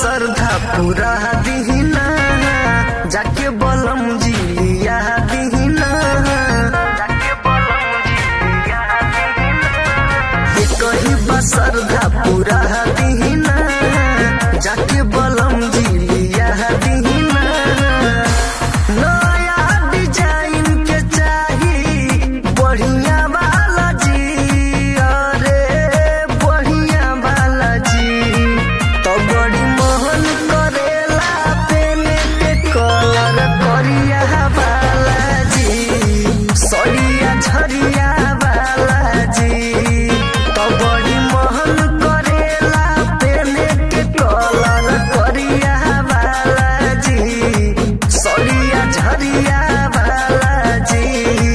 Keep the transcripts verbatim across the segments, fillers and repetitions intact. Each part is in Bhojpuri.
श्रद्धा पूरा दीना जाके बलम जी लिया दीना कही श्रद्धा पूरा दीना जाके बलम जी लिया दीना नया डिजाइन के चाही बढ़िया वाला जी अरे बढ़िया वाला जी तो बड़ी मोहन करेला पेने के कलर करिया वाला जी सड़िया झरिया वाला जी तो बड़ी मोहन करेला पेने के कलर करिया वाला जी सड़िया झरिया वाला जी।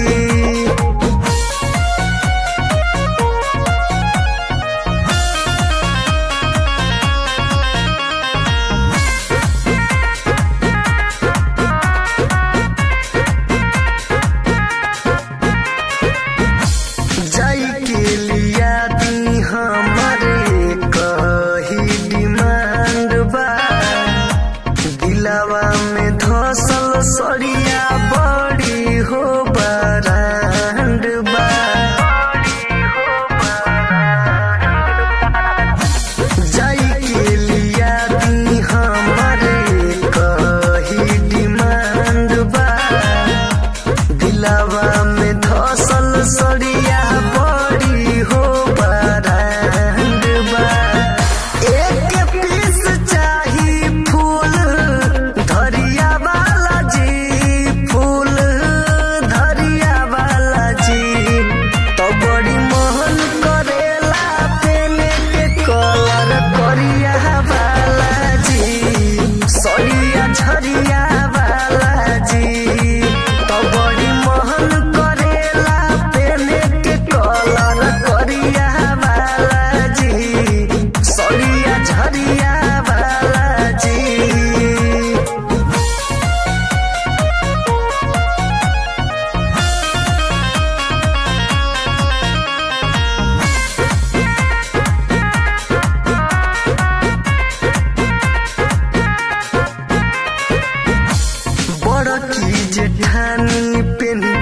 जाई के लिया दी हमारे कही डिमांड बा दिलावा में धसल सड़िया बड़ी हो बरांड बा जाई के लिया दी हमारे कही डिमांड बा दिलावा में धसल सड़िया बड़ी हो बरांड बा एक पीस चाही फूल धरिया वाला जी फूल धरिया वाला जी तो बड़ी मोहन करेला पेने के कलर करिया वाला जी सड़िया झरिया वाला जी तो बड़ी मोहन करेला पेने के कलर करिया वाला जी सड़िया झरिया वाला जी। बड़ की जेठानी पेन